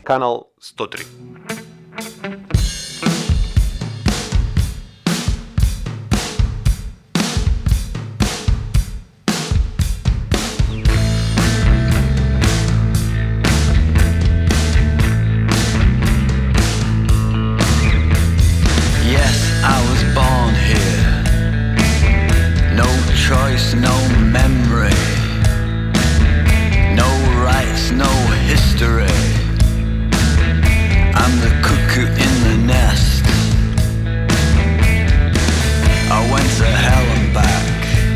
канал 103. Choice, no memory, no rights, no history. I'm the cuckoo in the nest. I went to hell and back.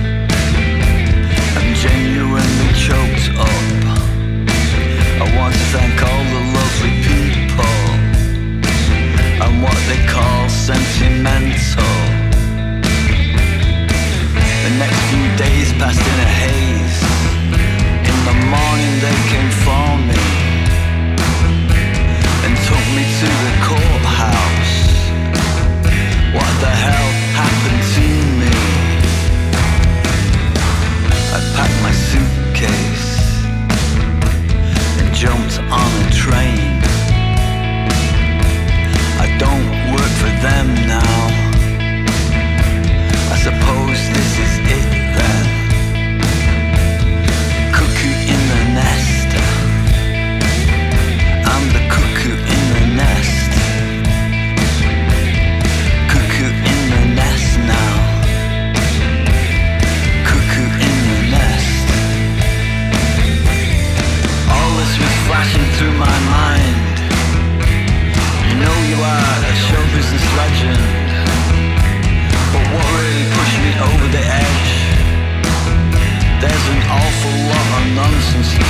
I'm genuinely choked up. I want to thank all the lovely people. I'm what they call sentimental. The next few days passed in a haze. In the morning they came for me and took me to the courthouse. What the hell happened to me? I packed my suitcase and jumped on a train. I don't work for them now. I suppose this is it then. Cuckoo in the nest. I'm the cuckoo in the nest. Cuckoo in the nest now. Cuckoo in the nest. All this was flashing through my mind. You know you are a show business legend. But what really pushed me over the edge? There's an awful lot of nonsense